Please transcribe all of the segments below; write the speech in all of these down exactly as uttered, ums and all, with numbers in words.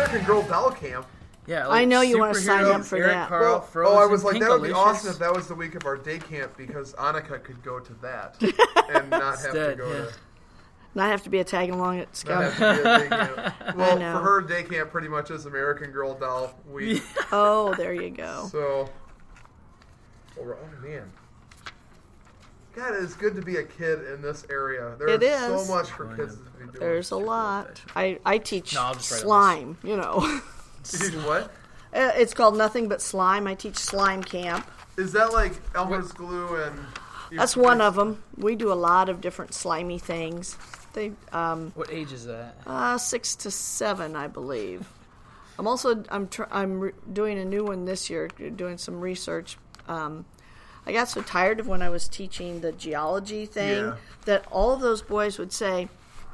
American Girl doll camp. Yeah, like I know you want to sign up for Eric that. Carl, Well, Frozen, oh, I was like, that would be Pinkalicious. awesome if that was the week of our day camp because Annika could go to that and not have to Instead, go yeah. to. Not have to be a tag along at Not Scout. have to be a day camp. Well, know. for her, day camp pretty much is American Girl doll week. Oh, there you go. So, oh man. God, it is good to be a kid in this area. There's It is. so much for kids to be doing. There's a lot. I, I teach No, I'll just write on slime, you know. You teach what? Uh, It's called Nothing But Slime. I teach slime camp. Is that like Elmer's glue and... you- That's one of them. We do a lot of different slimy things. They um, What age is that? uh, six to seven, I believe. I'm also I'm tr- I'm re- doing a new one this year. Doing some research. Um, I got so tired of when I was teaching the geology thing Yeah. that all of those boys would say,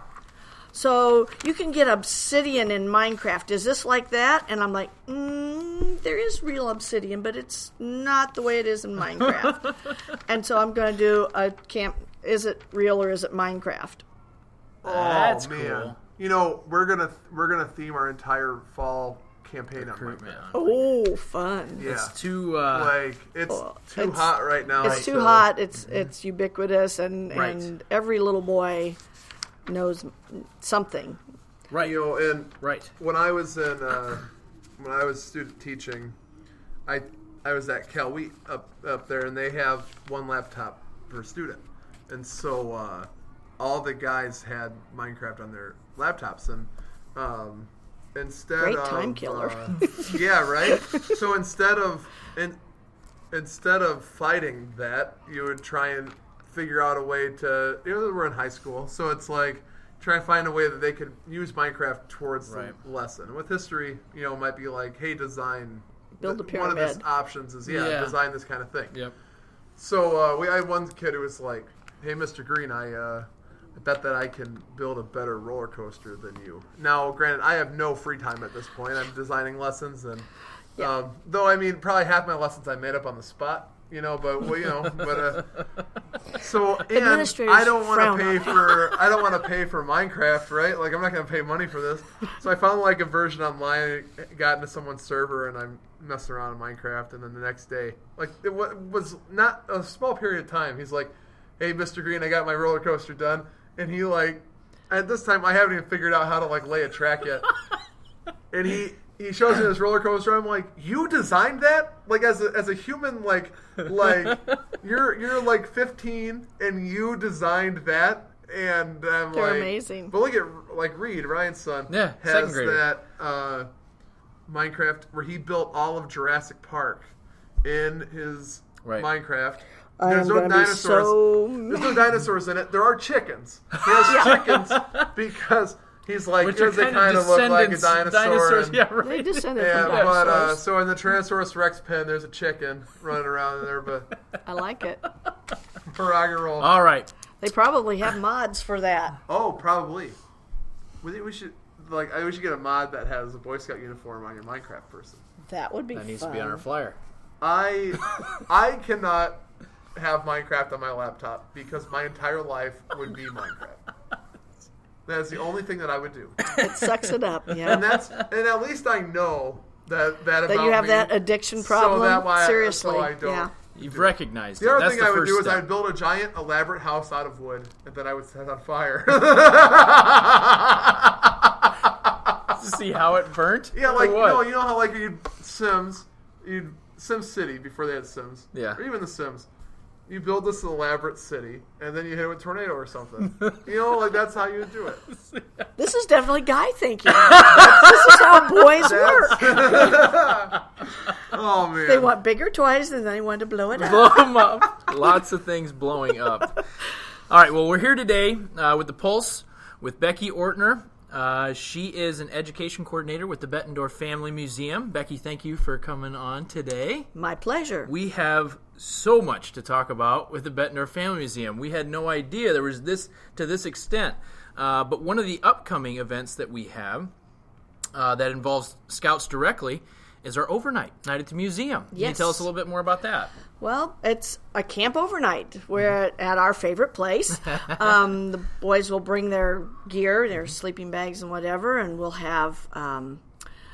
"So you can get obsidian in Minecraft. Is this like that?" And I'm like, mm, "There is real obsidian, but it's not the way it is in Minecraft." And so I'm going to do a camp. Is it real or is it Minecraft? Oh, That's man. cool. You know, we're gonna we're gonna theme our entire fall campaign on Recruitment. Minecraft. Oh, fun! Yeah. It's too. Uh, Like it's Oh, too it's- hot right now. It's too so- hot. It's it's ubiquitous, and Right. and every little boy knows something. right. You know, and Right. when I was in uh, when I was student teaching, I I was at Cal Wheat up up there, and they have one laptop per student, and so uh, all the guys had Minecraft on their laptops, and um, instead Great of time killer. uh, yeah, right. So instead of in, instead of fighting that, you would try and figure out a way to. You know, we're in high school, so it's like try and find a way that they could use Minecraft towards Right. the lesson. With history, you know, it might be like, hey, design. Build a One of the pyramid. options is yeah, Yeah. design this kind of thing. Yep. So uh, we I had one kid who was like, "Hey, Mister Green, I uh, I bet that I can build a better roller coaster than you." Now, granted, I have no free time at this point. I'm designing lessons, and Yeah. um, though I mean, probably half my lessons I made up on the spot. You know, but well, you know, but uh, so and Administrators I don't want frown to pay on for I don't want to pay for Minecraft, right? Like I'm not going to pay money for this. So I found like a version online, got into someone's server, and I'm messing around in Minecraft. And then the next day, like it wa- was not a small period of time. He's like, "Hey, Mister Green, I got my roller coaster done," and he like at this time I haven't even figured out how to like lay a track yet, and he. He shows me this roller coaster. I'm like, you designed that? Like as a, as a human, like like you're you're like fifteen and you designed that, and I'm They're like, amazing. But look at like Reed, Ryan's son, Yeah, second has grader. that uh, Minecraft where he built all of Jurassic Park in his Right. Minecraft. I There's am no gonna be dinosaurs. so There's no dinosaurs in it. There are chickens. He has chickens because he's like, Which are because they kind kind of of look like a descendants- dinosaur. Dinosaurs, and- yeah, They right. descended yeah, from but uh, dinosaurs. so in the Tyrannosaurus Rex pen, there's a chicken running around in there, but I like it. Paragon All right. They probably have mods for that. Oh, probably. We think we should like I we should get a mod that has a Boy Scout uniform on your Minecraft person. That would be That needs fun. to be on our flyer. I I cannot have Minecraft on my laptop because my entire life would be Minecraft. That is the only thing that I would do, It sucks it up. Yeah. and that's and at least I know that that, That about you have me, that addiction problem. So that why Seriously. so I don't. Yeah. You've recognized The it. other That's thing the I would first do is I step. would build a giant, elaborate house out of wood, and then I would set on fire. to see how it burnt. Yeah, Or like you what? know, you know how like you Sims, you Sim City before they had Sims, Yeah. or even the Sims. You build this elaborate city, and then you hit it with a tornado or something. You know, like that's how you would do it. This is definitely guy thinking. This is how boys work. Oh man, They want bigger toys and they want to blow it up. Blow them up. Lots of things blowing up. All right, well, we're here today uh, with The Pulse with Becky Ortner. Uh, she is an education coordinator with the Bettendorf Family Museum. Becky, thank you for coming on today. My pleasure. We have so much to talk about with the Bettendorf Family Museum. We had no idea there was this to this extent. Uh, but one of the upcoming events that we have uh, that involves Scouts directly is our overnight night at the museum. Can you Yes. tell us a little bit more about that? Well, it's a camp overnight. We're at our favorite place. Um, the boys will bring their gear, their sleeping bags and whatever, and we'll have um,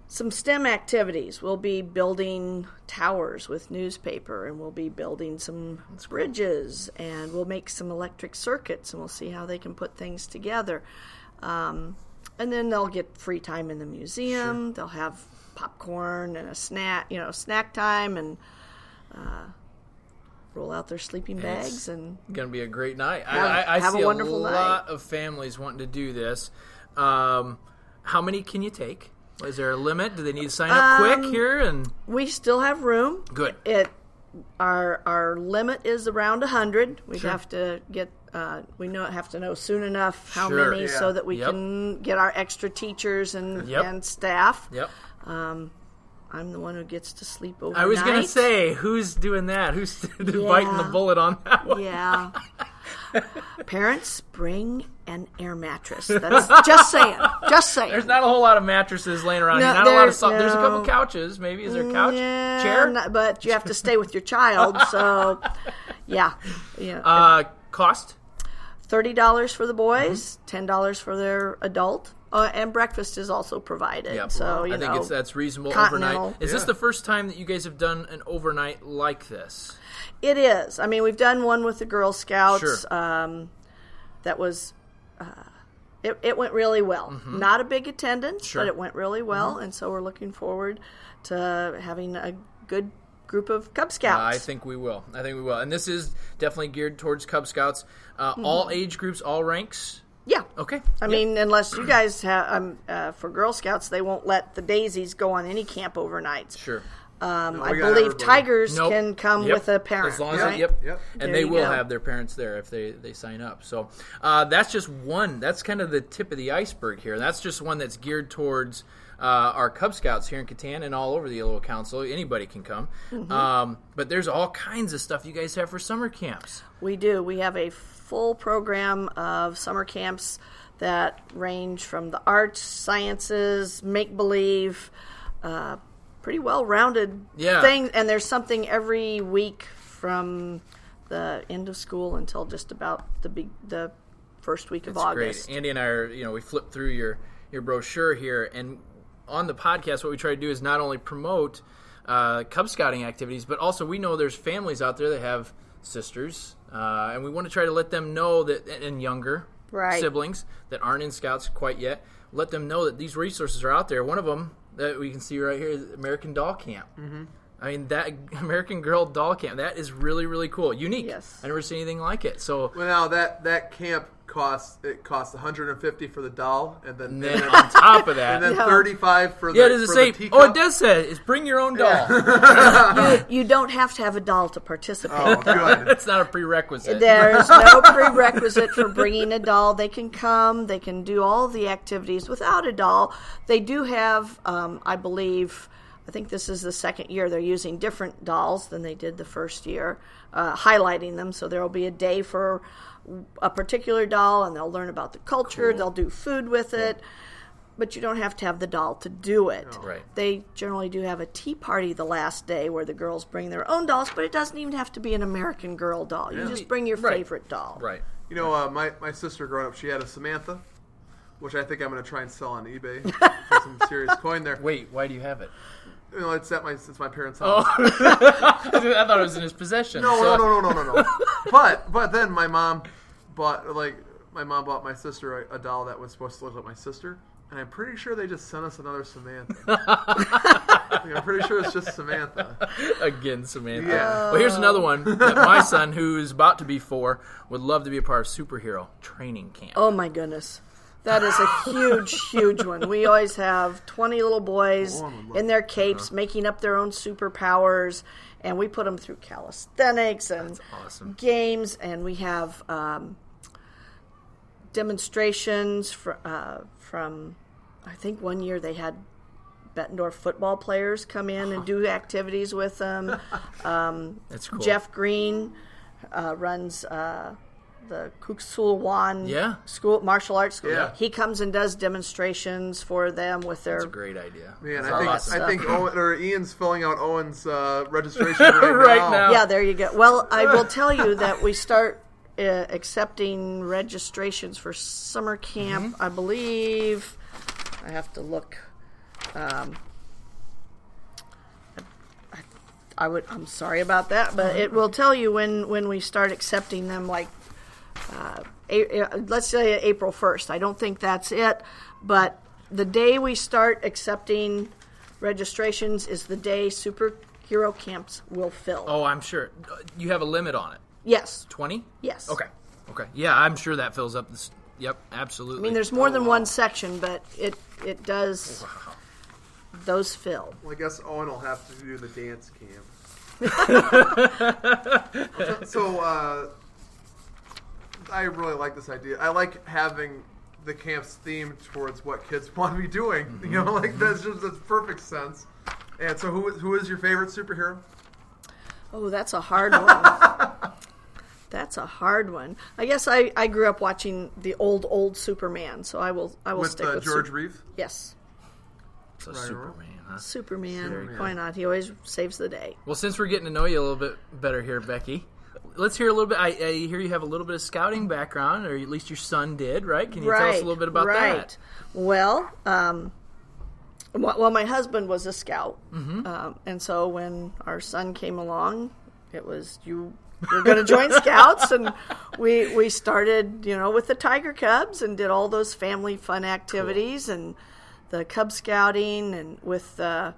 some STEM activities. We'll be building towers with newspaper, and we'll be building some bridges, and we'll make some electric circuits, and we'll see how they can put things together. Um, and then they'll get free time in the museum. Sure. They'll have popcorn and a snack, you know, snack time, and uh, roll out their sleeping bags. It's and going to be a great night. Have, I, I, I have see a wonderful a night. lot of families wanting to do this. Um, how many can you take? Is there a limit? Do they need to sign up Um, quick here? And We still have room. good. It our our limit is around a hundred. We Sure. have to get uh, we know have to know soon enough how Sure. many Yeah. so that we Yep. can get our extra teachers and Yep. and staff. Yep. Um, I'm the one who gets to sleep overnight. I was going to say, who's doing that? Who's biting the bullet on that one? Yeah. Parents, bring an air mattress. That's just saying. Just saying. There's not a whole lot of mattresses laying around No, here. Not a lot of there's soft. There's a couple no- couches. Maybe is there a couch? Yeah, Chair? not- but you have to stay with your child. So, yeah. yeah. Uh, cost? thirty dollars for the boys, Mm-hmm. ten dollars for their adult, uh, and breakfast is also provided. Yep. So, you I think know, it's that's reasonable continental. overnight. Is this Yeah. the first time that you guys have done an overnight like this? it is. I mean, we've done one with the Girl Scouts. Sure. Um, that was, uh, it, it went really well. Not a big attendance, Sure. but it went really well. And so we're looking forward to having a good group of Cub Scouts. Uh, I think we will. I think we will. And this is definitely geared towards Cub Scouts. Uh, All age groups, all ranks. Yeah. Okay. I Yep. mean, unless you guys have, um, uh, for Girl Scouts, they won't let the Daisies go on any camp overnights. Sure. Um, No, I we got believe everybody. Tigers Nope. can come Yep. with a parent. As long as right? they, yep. Yep. And There they you will go. have their parents there if they, they sign up. So uh, that's just one. That's kind of the tip of the iceberg here. That's just one that's geared towards uh, our Cub Scouts here in Catan and all over the Yellow Council. Anybody can come. Mm-hmm. Um, but there's all kinds of stuff you guys have for summer camps. We do. We have a full program of summer camps that range from the arts, sciences, make-believe, uh, pretty well-rounded Yeah. things. And there's something every week from the end of school until just about the big, the first week of It's August. great. Andy and I are, you know, we flipped through your, your brochure here, and on the podcast, what we try to do is not only promote uh, Cub Scouting activities, but also we know there's families out there that have sisters, uh, and we want to try to let them know that, and younger Right. siblings that aren't in Scouts quite yet, let them know that these resources are out there. One of them that we can see right here is American Doll Camp. Mm-hmm. I mean, that American Girl Doll Camp, that is really, really cool. Unique. Yes. I never seen anything like it. So Well, now that that camp costs it costs one hundred fifty for the doll, and then and and then then, on top of that, and then Yeah. thirty-five for the yeah, does it for say? the teacup. Oh, it does say it's bring your own doll. you, you don't have to have a doll to participate. Oh, good. That's not a prerequisite. There's no prerequisite for bringing a doll. They can come. They can do all the activities without a doll. They do have, um, I believe, I think this is the second year they're using different dolls than they did the first year, uh, highlighting them. So there will be a day for a particular doll, and they'll learn about the culture. Cool. They'll do food with it. But you don't have to have the doll to do it. Right. They generally do have a tea party the last day where the girls bring their own dolls, but it doesn't even have to be an American Girl doll. You Yeah. just bring your Right. favorite doll. Right. You know, uh, my, my sister growing up, she had a Samantha, which I think I'm going to try and sell on eBay for some serious coin there. Wait, why do you have it? You know, it's at my it's my parents' Oh, house. I thought it was in his possession. No, so- no, no, no, no, no, no. But but then my mom bought like my mom bought my sister a, a doll that was supposed to look like my sister, and I'm pretty sure they just sent us another Samantha. Like, I'm pretty sure it's just Samantha. Again, Samantha. Yeah. Well, here's another one that my son, who's about to be four, would love to be a part of superhero training camp. Oh my goodness. That is a huge, huge one. We always have twenty little boys Oh, I would love in their capes making up their own superpowers, and we put them through calisthenics and That's awesome. games, and we have um, demonstrations fr- uh, from, I think one year they had Bettendorf football players come in and do activities with them. Um, That's cool. Jeff Green uh, runs uh, the Kuksulwan Yeah. school martial arts school. Yeah. He comes and does demonstrations for them with their That's a great idea. Man, That's I think awesome. I think Owen, or Ian's filling out Owen's uh, registration right, Right now. now. Yeah, there you go. Well, I will tell you that we start uh, accepting registrations for summer camp. Mm-hmm. I believe I have to look. Um, I would. I'm sorry about that, but it will tell you when when we start accepting them. Like, uh, a, let's say April first. I don't think that's it, but the day we start accepting registrations is the day superhero camps will fill. Oh, I'm sure. You have a limit on it. Yes. twenty? Yes. Okay. Okay. Yeah, I'm sure that fills up this. Yep, absolutely. I mean, there's more Oh, than wow. one section, but it it does. Wow. Those fill. Well, I guess Owen will have to do the dance camp. so, uh, I really like this idea. I like having the camps themed towards what kids want to be doing. Mm-hmm. You know, like that's just that's perfect sense. And so, who who is your favorite superhero? Oh, that's a hard one. That's a hard one. I guess I, I grew up watching the old old Superman, so I will I will with stick uh, with George Super- Reeves. Yes. So Right, Superman, huh? Superman. Superman. Why not? He always saves the day. Well, since we're getting to know you a little bit better here, Becky, let's hear a little bit. I, I hear you have a little bit of scouting background, or at least your son did, right? Can you right, tell us a little bit about right. that? Well, um, well, well, my husband was a scout, Mm-hmm. um, and so when our son came along, it was you. You're going to join Scouts, and we we started, you know, with the Tiger Cubs and did all those family fun activities cool. and the Cub Scouting and with the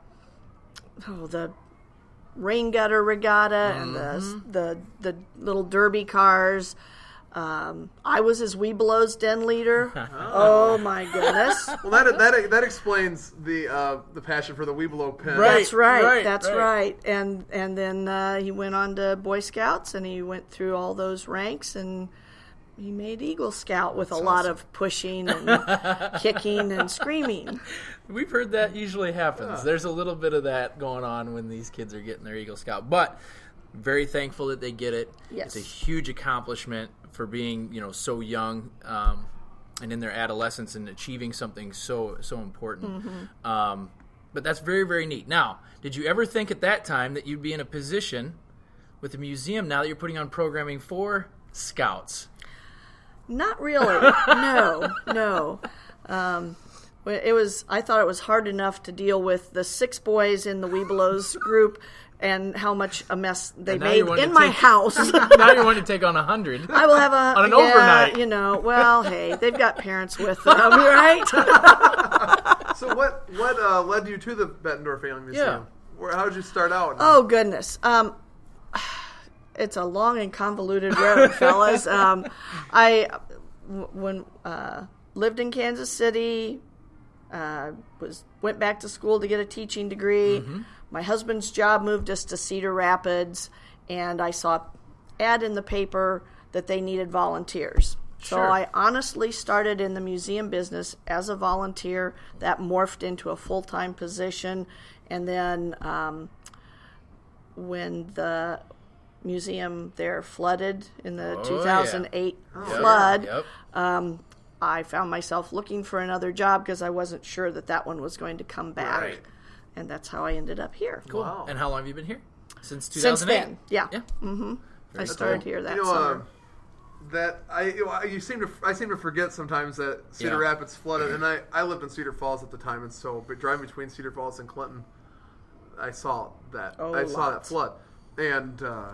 oh the rain gutter regatta mm-hmm. and the the the little derby cars. Um, I was his Weebelow's den leader. Oh. oh my goodness! Well, that that that explains the uh, the passion for the Weebelow pin. Right, That's right. right, that's right. right. And and then uh, he went on to Boy Scouts, and he went through all those ranks, and he made Eagle Scout with That's a lot awesome. of pushing and kicking and screaming. We've heard that usually happens. Yeah. There's a little bit of that going on when these kids are getting their Eagle Scout, but very thankful that they get it. Yes. It's a huge accomplishment for being, you know, so young um, and in their adolescence and achieving something so so important. Mm-hmm. Um, but that's very, very neat. Now, did you ever think at that time that you'd be in a position with the museum now that you're putting on programming for Scouts? Not really. No, no. Um, it was. I thought it was hard enough to deal with the six boys in the Weebelows group and how much a mess they And now made you want to in my take- house. Now you want to take on a hundred. I will have a On an yeah, overnight. You know, well, hey, they've got parents with them, right? So what what uh, led you to the Bettendorf Family Museum? Yeah. Where, how did you start out? Oh goodness, um, it's a long and convoluted road, fellas. Um, I w- when uh, lived in Kansas City, uh, was went back to school to get a teaching degree. Mm-hmm. My husband's job moved us to Cedar Rapids, and I saw ad in the paper that they needed volunteers. So Sure. I honestly started in the museum business as a volunteer. That morphed into a full-time position. And then um, when the museum there flooded in the Oh, two thousand eight yeah. flood, Yep. um, I found myself looking for another job because I wasn't sure that that one was going to come back. Right. And that's how I ended up here. Cool. Wow. And how long have you been here? Since two Since thousand eight? then, yeah. Yeah. Mm-hmm. I Very started cool. here that you know, summer. uh, that I you, know, you seem to I seem to forget sometimes that Cedar Yeah. Rapids flooded, and I, I lived in Cedar Falls at the time, and so but driving between Cedar Falls and Clinton, I saw that Oh, I saw that lots. flood, and uh,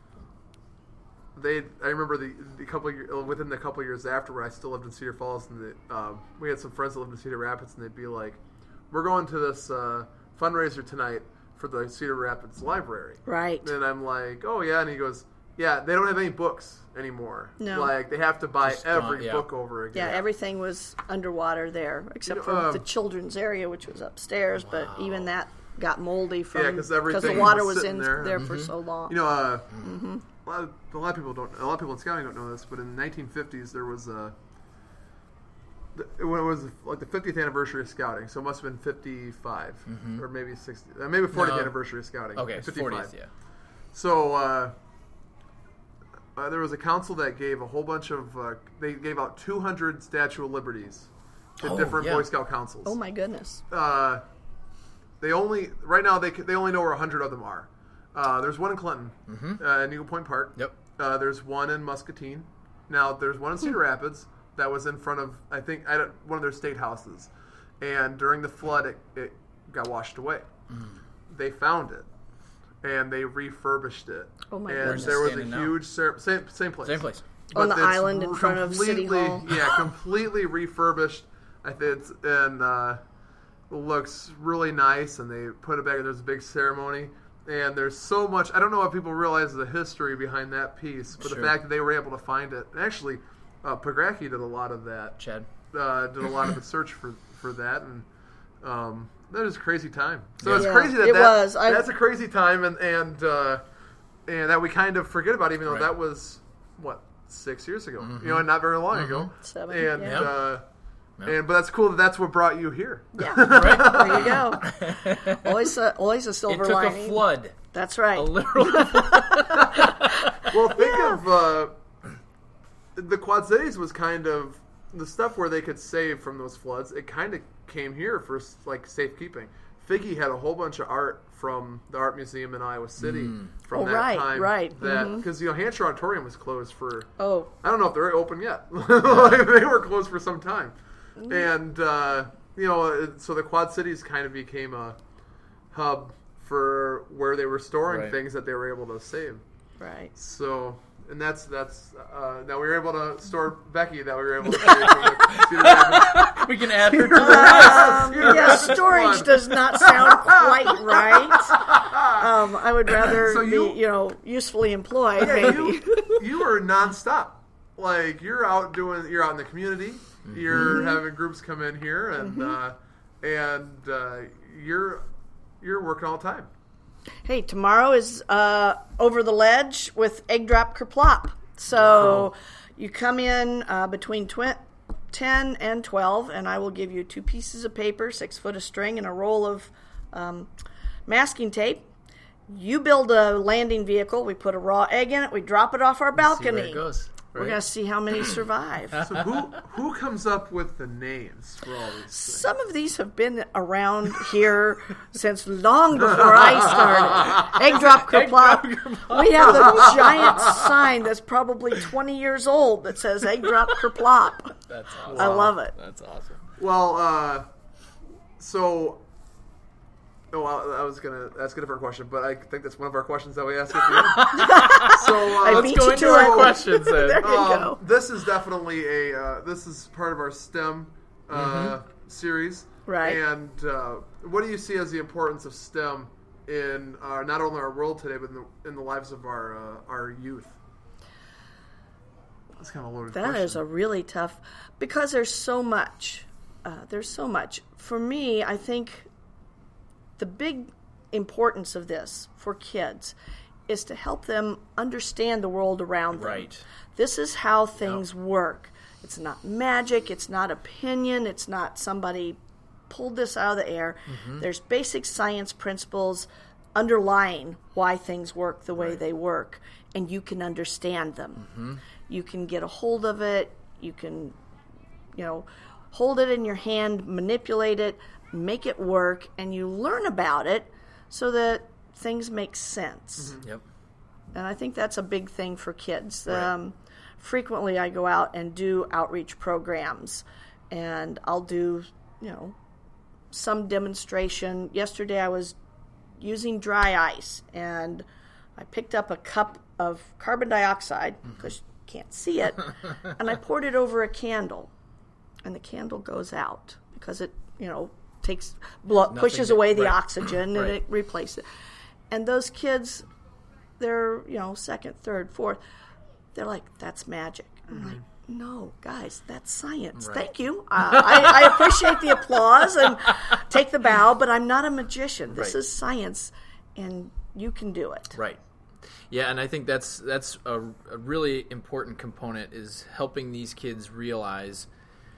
they I remember the, the couple of year, within the couple of years afterward, I still lived in Cedar Falls, and the, um, we had some friends that lived in Cedar Rapids, and they'd be like, "We're going to this uh, fundraiser tonight for the Cedar Rapids Library." Right. And I'm like, "Oh yeah," and he goes, "Yeah, they don't have any books anymore. No. Like they have to buy Just gone, every yeah. book over again." Yeah, everything was underwater there, except You know, for um, the children's area, which was upstairs. But even that got moldy from Yeah, 'cause the everything water was was sitting in there. there, Mm-hmm. for so long. You know, uh, a, lot of, a lot of people don't. A lot of people in scouting don't know this, but in the nineteen fifties there was a. the- When it was like the fiftieth anniversary of scouting, so it must have been fifty-five or maybe sixty, uh, maybe fortieth No. anniversary of scouting. Okay, fifty-five. fortieth, yeah. So uh, uh, there was a council that gave a whole bunch of. Uh, they gave out two hundred Statue of Liberties to Oh, different yeah. Boy Scout councils. Oh my goodness! Uh, they only right now they they only know where a hundred of them are. Uh, there's one in Clinton, uh, in Eagle Point Park. Yep. Uh, there's one in Muscatine. Now there's one in Cedar Rapids that was in front of I think I don't, one of their state houses, and during the flood it, it got washed away. They found it, and they refurbished it. Oh my and goodness. there was a Standing now. huge cer- same same place. Same place. On But the it's island in front of City completely- Hall. Yeah, completely refurbished. I think it's and uh, it looks really nice, and they put it back. There's a big ceremony, and there's so much. I don't know if people realize the history behind that piece, but Sure. the fact that they were able to find it. Actually, uh, Pagraki did a lot of that. Chad. Uh, did a lot of the search for for that, and um, that was a crazy time. So it's Yeah, crazy that, it that was. I- that's a crazy time, and and uh, and that we kind of forget about, even though Right. that was what six years ago. You know, not very long ago. Seven, And yeah. uh, Yep. and but that's cool that that's what brought you here. Yeah, Right? there you go. Always a, always a It silver took lining. a flood. That's right. A literal Well, think of uh, the Quad Cities was kind of the stuff where they could save from those floods. It kind of came here for like safekeeping. Figgy had a whole bunch of art from the art museum in Iowa City from Oh, that right, time. right. That Mhm. because you know Hampshire Auditorium was closed for. Oh, I don't know if they're open yet. Like, they were closed for some time, Mm. and uh, you know, it- so the Quad Cities kind of became a hub for where they were storing Right. things that they were able to save. right. So, and that's that's uh, now we were able to store Becky. That we were able to save from the Cedar Rapids. We can add her to the Um, Cedar yeah, Rapids storage one. does not sound quite right. Um, I would rather So you- be, you know, usefully employed, Yeah, maybe. you, you are nonstop. Like you're out doing, you're out in the community. You're having groups come in here, and uh, and uh, you're you're working all the time. Hey, tomorrow is uh, Over the Ledge with Egg Drop Kerplop. So you come in uh, between tw- ten and twelve, and I will give you two pieces of paper, six foot of string, and a roll of um, masking tape. You build a landing vehicle. We put a raw egg in it. We drop it off our See balcony. where it goes. We're Right? going to see how many survive. So who who comes up with the names for all these things? Some of these have been around here since long before I started. Egg drop kerplop. We have a giant sign that's probably twenty years old that says egg drop kerplop. That's awesome. I love it. That's awesome. Well, uh, so. Oh, I I was gonna ask a different question, but I think that's one of our questions that we ask at the end. So uh, I let's beat Go you into to our it. questions then. There you Um, go. this is definitely a uh, this is part of our STEM uh, series, Right. And uh, what do you see as the importance of STEM in uh, not only our world today, but in the, in the lives of our uh, our youth? That's kind of a loaded That question. is a really tough, because there's so much. Uh, there's so much. For me, I think the big importance of this for kids is to help them understand the world around them. Right. This is how things work. It's not magic. It's not opinion. It's not somebody pulled this out of the air. Mm-hmm. There's basic science principles underlying why things work the way Right. they work, and you can understand them. Mm-hmm. You can get a hold of it. You can, you know, hold it in your hand, manipulate it, make it work, and you learn about it so that things make sense. Yep. And I think that's a big thing for kids. Right. Um, frequently, I go out and do outreach programs, and I'll do, you know, some demonstration. Yesterday, I was using dry ice, and I picked up a cup of carbon dioxide because you can't see it, and I poured it over a candle, and the candle goes out because it, you know, takes blood, Nothing pushes to- away the right. oxygen, and Right. it replaces it. And those kids, they're, you know, second, third, fourth, they're like, that's magic. I'm like, no, guys, that's science. Right. Thank you. Uh, I, I appreciate the applause and take the bow, but I'm not a magician. This Right. is science, and you can do it. Right. Yeah, and I think that's that's a, a really important component is helping these kids realize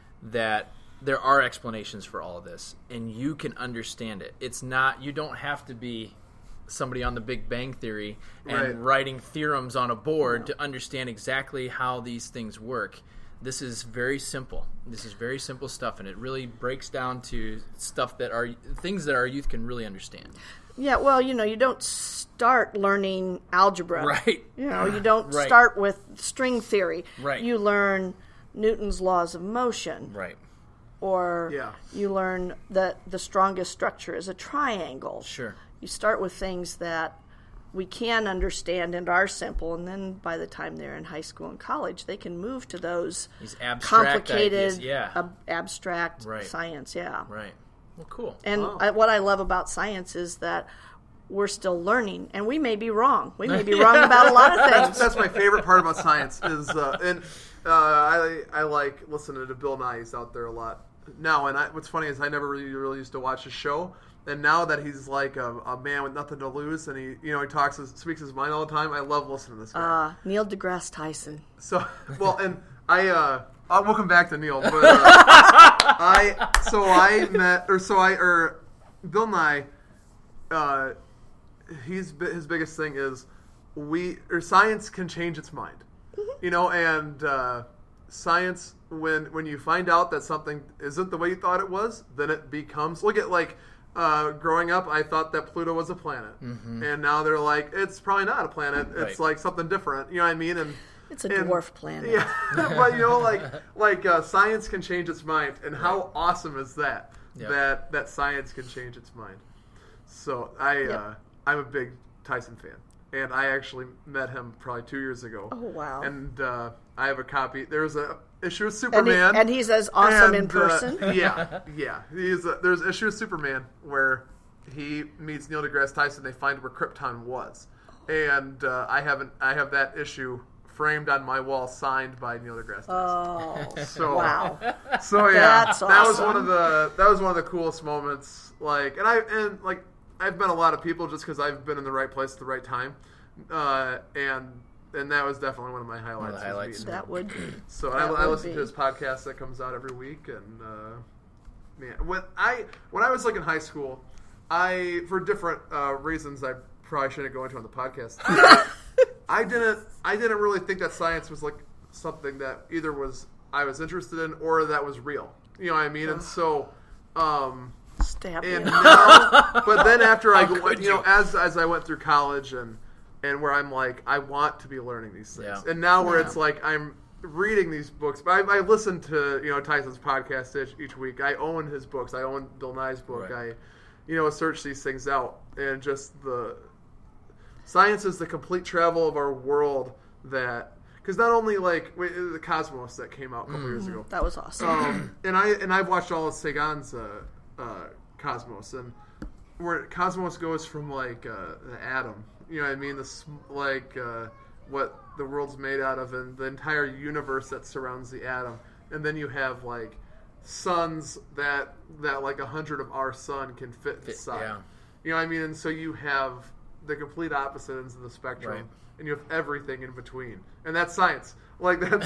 that there are explanations for all of this, and you can understand it. It's not, you don't have to be somebody on the Big Bang Theory and Right. writing theorems on a board to understand exactly how these things work. This is very simple. This is very simple stuff, and it really breaks down to stuff that are things that our youth can really understand. Yeah, well, you know, you don't start learning algebra. Right. You know, you don't Right. start with string theory. Right. You learn Newton's laws of motion. Right. Or Yeah. you learn that the strongest structure is a triangle. Sure. You start with things that we can understand and are simple, and then by the time they're in high school and college, they can move to those These abstract complicated, ideas, yeah. ab- abstract Right. science. Yeah, Right. Well, cool. and Oh. I, what I love about science is that we're still learning, and we may be wrong. We may be wrong about a lot of things. That's my favorite part about science is, uh, and uh, I I like listening to Bill Nye. He's out there a lot now, and I, what's funny is I never really, really used to watch his show, and now that he's like a, a man with nothing to lose, and he you know he talks his, speaks his mind all the time. I love listening to this guy. Uh, Neil deGrasse Tyson. So well, and I uh, uh we'll come back to Neil, but uh, I so I met or so I or Bill Nye. Uh, he's his biggest thing is we or science can change its mind, you know, and uh, science when when you find out that something isn't the way you thought it was, then it becomes. Look at like uh, growing up, I thought that Pluto was a planet, Mm-hmm. and now they're like it's probably not a planet. It's Right. like something different. You know what I mean? And It's a and- dwarf planet. yeah, but you know, like like uh, science can change its mind, and how awesome is that? Yeah. That that science can change its mind. So I Yep. uh, I'm a big Tyson fan, and I actually met him probably two years ago. Oh, wow. And uh, I have a copy. There's a issue of And, he, Superman, and he's as awesome in and, uh, person. yeah, yeah. He's a, there's issue of Superman where he meets Neil deGrasse Tyson. They find where Krypton was, and uh, I haven't. I have that issue framed on my wall, signed by Neil deGrasse Tyson. Oh, so wow. so yeah, That's that was awesome. one of the that was one of the coolest moments. Like, and I and like I've met a lot of people just because I've been in the right place at the right time, uh, and and that was definitely one of my highlights. One of the was highlights. meeting him. That would So that I, I would listen be. to his podcast that comes out every week, and uh, man, when I when I was like in high school, I for different uh, reasons I probably shouldn't go into on the podcast. I didn't I didn't really think that science was like something that either was I was interested in or that was real. You know what I mean? And so, um, stab and you. now, but then after I How go- could you know you? as as I went through college and and where I'm like I want to be learning these things, Yeah. and now where Yeah. it's like I'm reading these books. But I, I listen to you know Tyson's podcast each, each week. I own his books. I own Bill Nye's book. Right. I you know search these things out, and just the science is the complete travel of our world. That because not only like wait, the Cosmos that came out a couple years ago. That was awesome. Um, and I and I've watched all of Sagan's uh, uh, Cosmos, and where Cosmos goes from like uh, the atom, you know what I mean, the sm- like uh, what the world's made out of, and the entire universe that surrounds the atom, and then you have like suns that that like a hundred of our sun can fit inside. yeah. You know what I mean, and so you have the complete opposite ends of the spectrum. Right. And you have everything in between, and that's science. Like that's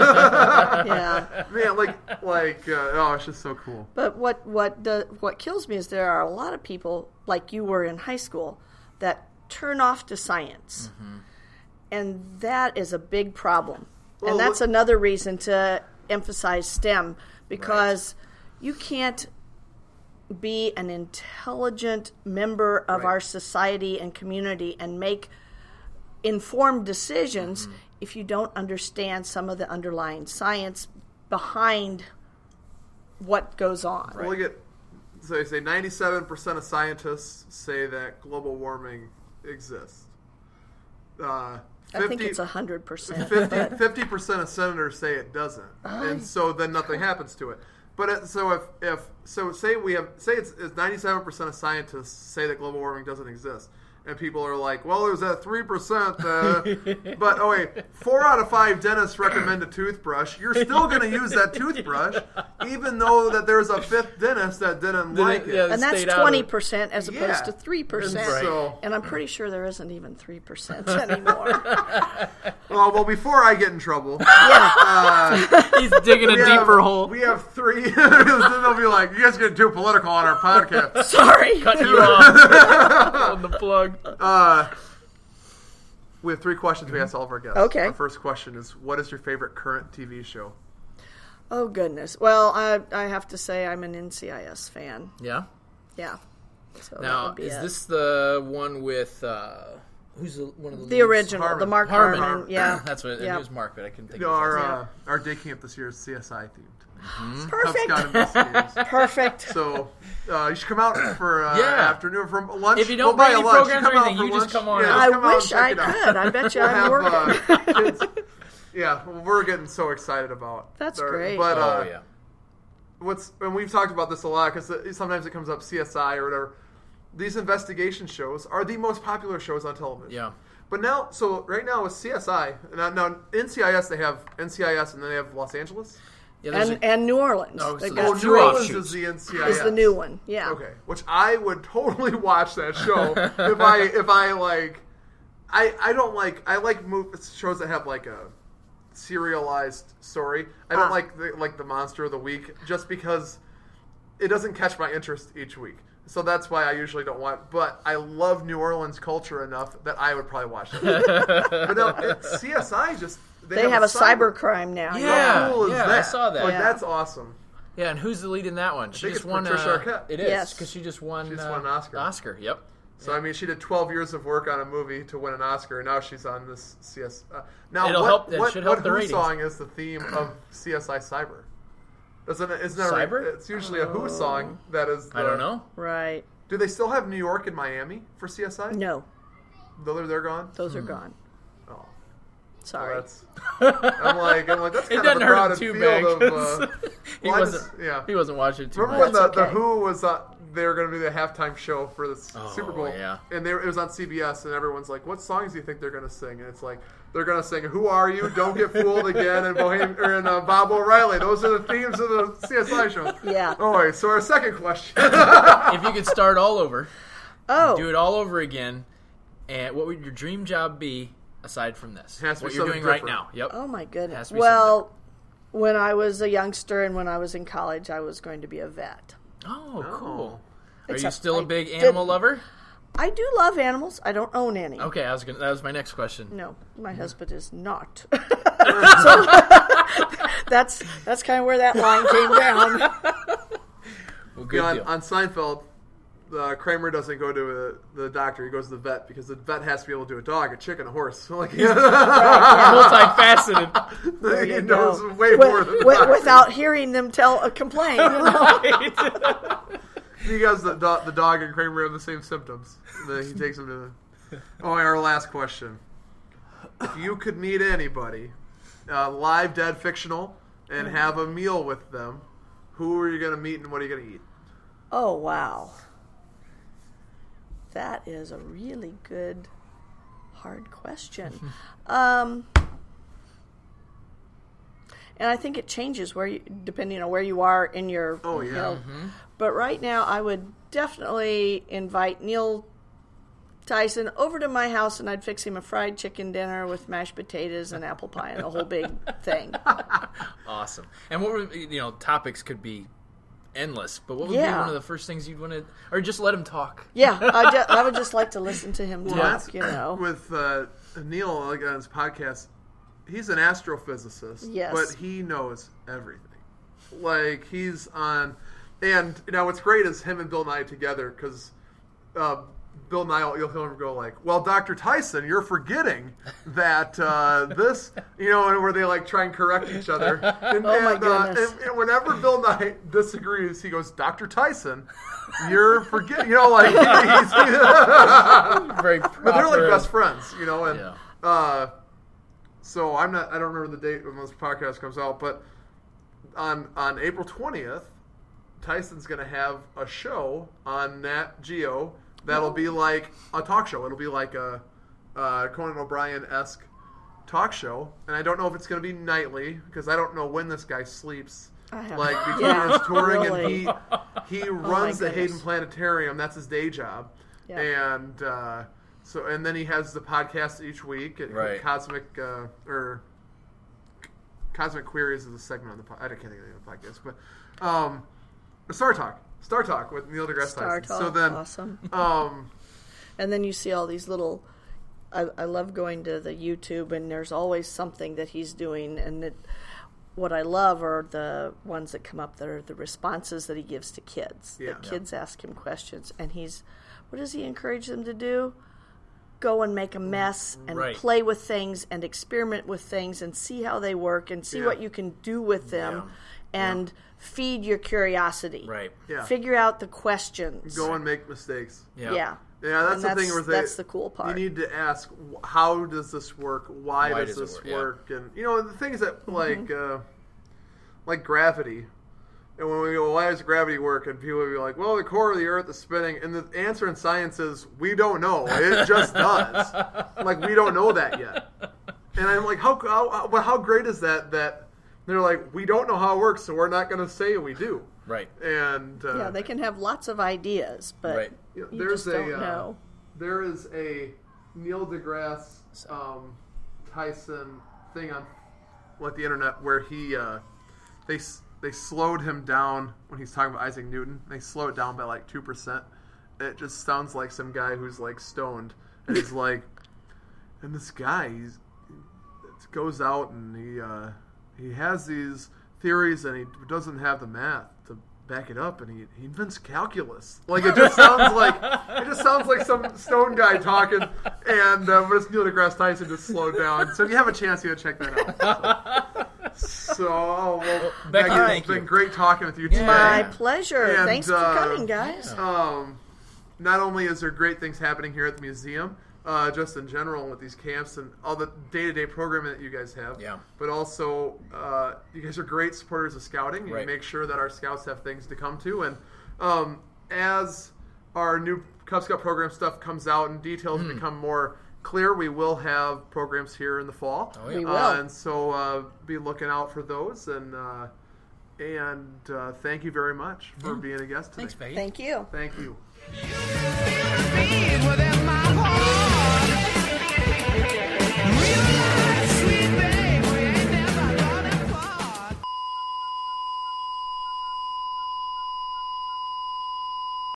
Yeah. man, like like uh, oh, it's just so cool. But what what the, what kills me is there are a lot of people like you were in high school that turn off to science, Mm-hmm. and that is a big problem. Well, and that's look- another reason to emphasize STEM because you can't be an intelligent member of Right. our society and community and make informed decisions Mm-hmm. if you don't understand some of the underlying science behind what goes on. Well, look at so they say ninety-seven percent of scientists say that global warming exists. Uh, I think it's one hundred percent. fifty percent of senators say it doesn't, and so then nothing happens to it. But it, so if, if so, say we have say it's ninety-seven percent of scientists say that global warming doesn't exist, and people are like, well, it was at three percent. Uh, but oh wait, four out of five dentists recommend a toothbrush. You're still going to use that toothbrush, even though that there's a fifth dentist that didn't Didn't- like it. yeah, And that's stayed out of twenty it. percent as opposed Yeah. to three percent. And so- And I'm pretty sure there isn't even three percent anymore. Oh well, before I get in trouble, yeah. He's digging a we have- deeper hole. We have three. Then they'll be like, "You guys get too political on our podcast." Sorry. Cut you off on the plug. Uh, we have three questions we ask all of our guests. Okay. Our first question is, what is your favorite current T V show? Oh, goodness. Well, I, I have to say I'm an N C I S fan. Yeah. Yeah. So that Now, would be is it. this the one with uh, Who's the, one of the The leads? original, Harmon. the Mark Harmon. Harmon. Yeah. That's what Yeah. it was. Mark, but I couldn't think You know, of our, his name. uh, our day camp this year is C S I themed. Cub Perfect. Scout investigators. Perfect. So uh, you should come out for uh, Yeah. afternoon for lunch. If you don't we'll buy bring you any lunch. programs or come out anything, for you just lunch. come on Yeah, out. just I come out wish and I check it out. could. I bet you We'll I'm have, working. uh, kids. Yeah, well, we're getting so excited about. That's our- great. But uh, oh, yeah. what's and we've talked about this a lot because sometimes it comes up C S I or whatever. These investigation shows are the most popular shows on television. Yeah. But now, so right now with C S I, now, now N C I S they have N C I S and then they have Los Angeles. Yeah, there's and a- and New Orleans. Oh, They so got Oh, there's three. New two Orleans offshoots. is the N C I S. Is the new one. Yeah. Okay, which I would totally watch that show if I if I like. I I don't like I like move, shows that have like a serialized story. I don't Ah. like the, like the Monster of the Week just because it doesn't catch my interest each week. So that's why I usually don't want. But I love New Orleans culture enough that I would probably watch it. But no, it, C S I just They have a cyber crime now. Yeah. How cool is yeah, that? I saw that. Like Yeah. that's awesome. Yeah, and who's the lead in that one? She think just it's won. Patricia uh, Arquette. It is Yes. because she just won. She just uh, won an Oscar. Oscar. Yep. So I mean, she did twelve years of work on a movie to win an Oscar, and now she's on this C S. Uh, now, It'll what, help- that what, should help what the Who ratings. song is the theme of C S I Cyber? Isn't it? Isn't that Cyber? It's usually a Who song that is. The, I don't know. Right. Do they still have New York and Miami for C S I? No, Though they're, they're gone. those are gone. Oh, Sorry. well, that's. I'm like, I'm like, that's It kind of doesn't a hurt him crowded too field bad. of. 'cause Uh, he well, I wasn't. just- yeah. He wasn't watching too Remember much. when the, That's the okay. Who was uh, they were going to be the halftime show for the Oh, Super Bowl, yeah. and they, it was on C B S, and everyone's like, "What songs do you think they're going to sing?" And it's like they're going to sing "Who Are You?" "Don't Get Fooled Again," and Bohemian or and, uh, Bob O'Reilly. Those are the themes of the C S I show. Yeah. All right. So our second question. If you could start all over, Oh, do it all over again, and what would your dream job be aside from this? Has to be what you're doing something right different. now. Yep. oh my Has goodness. to be Well, when I was a youngster and when I was in college, I was going to be a vet. Oh, cool. Are you Except still a I big animal didn't. lover? I do love animals. I don't own any. Okay, I was gonna. That was my next question. No, my husband is not. So, that's that's kind of where that line came down. Well, You good know, on, deal. on Seinfeld, uh, Kramer doesn't go to a, the doctor; he goes to the vet because the vet has to be able to do a dog, a chicken, a horse. So like, Multifaceted. he You knows know. way Wi- more than wi- that. without hearing them tell a complaint. You know? He has the, do- the dog and Kramer have the same symptoms. Then he takes him to the... Oh, our last question. If you could meet anybody, uh, live, dead, fictional, and have a meal with them, who are you going to meet and what are you going to eat? Oh, wow. That is a really good, hard question. Um, and I think it changes where you, depending on where you are in your. Oh, you yeah. know, But right now, I would definitely invite Neil Tyson over to my house, and I'd fix him a fried chicken dinner with mashed potatoes and apple pie and the whole big thing. Awesome. And what were you know topics could be endless, but what would Yeah. be one of the first things you'd want to, or just let him talk? Yeah, I, ju- I would just like to listen to him Well, talk. that's- You know. With uh, Neil, like on his podcast, he's an astrophysicist, Yes. but he knows everything. Like, he's on... And, you know, what's great is him and Bill Nye together, because uh, Bill Nye, you'll hear him go like, well, Doctor Tyson, you're forgetting that uh, this, you know, and where they, like, try and correct each other. And, Oh, my and, uh, goodness. and, and whenever Bill Nye disagrees, he goes, Doctor Tyson, you're forgetting, you know, like, he's... Very proper. But they're like best friends, you know, and Yeah. uh, so I'm not. I don't remember the date when this podcast comes out, but on on April twentieth, Tyson's going to have a show on Nat Geo that'll be like a talk show. It'll be like a uh, Conan O'Brien esque talk show, and I don't know if it's going to be nightly because I don't know when this guy sleeps. I have- Like between Yeah, his touring really. and he he runs the goodness. Hayden Planetarium. That's his day job. Yeah. And uh, so, and then he has the podcast each week. At Right. Cosmic uh, or Cosmic Queries is a segment on the podcast. I can't think of the name of the podcast, but um, Star Talk, Star Talk with Neil deGrasse Star Tyson. Talk, So then, awesome. um, And then you see all these little. I, I love going to the YouTube, and there's always something that he's doing. And it, what I love are the ones that come up that are the responses that he gives to kids. Yeah. That kids ask him questions, and he's, what does he encourage them to do? go and make a mess and Right. play with things and experiment with things and see how they work and see Yeah. what you can do with them and feed your curiosity. Right. Yeah. Figure out the questions. Go and make mistakes. Yeah. Yeah. Yeah, that's And the that's, thing where they, that's the cool part. You need to ask, wh- how does this work? Why, Why does, does it this work? Yeah. work? And you know, the things that Mm-hmm. like uh, like gravity. And when we go, why does gravity work? And people will be like, well, the core of the Earth is spinning. And the answer in science is, we don't know. It just does. Like, we don't know that yet. And I'm like, how how, how, how great is that? That they're like, we don't know how it works, so we're not going to say we do. Right. And uh, yeah, they can have lots of ideas, but Right. you know, you there's just a don't uh, know. there is a Neil deGrasse um, Tyson thing on like the internet where he uh, they s- they slowed him down when he's talking about Isaac Newton. They slow it down by like two percent. It just sounds like some guy who's like stoned and he's like, and this guy he's it goes out and he uh, he has these theories and he doesn't have the math to back it up, and he, he invents calculus. Like, it just sounds like it just sounds like some stone guy talking, and uh, but it's Neil deGrasse Tyson just slowed down. So if you have a chance, you gotta check that out. So, so oh, well, Becky, Becky, thank it's been you. great talking with you today. My pleasure. And, Thanks for uh, coming, guys. Um, not only is there great things happening here at the museum, uh, just in general with these camps and all the day-to-day programming that you guys have, Yeah. but also uh, you guys are great supporters of scouting. Right. You make sure that our scouts have things to come to, and um, as our new Cub Scout program stuff comes out and details Hmm. become more clear, we will have programs here in the fall. Oh, yeah. We will. Uh, and so uh, be looking out for those, and uh, and uh, thank you very much for Yeah. being a guest today. Thanks, Becky. Thank you. Thank you. Beat within my heart. Real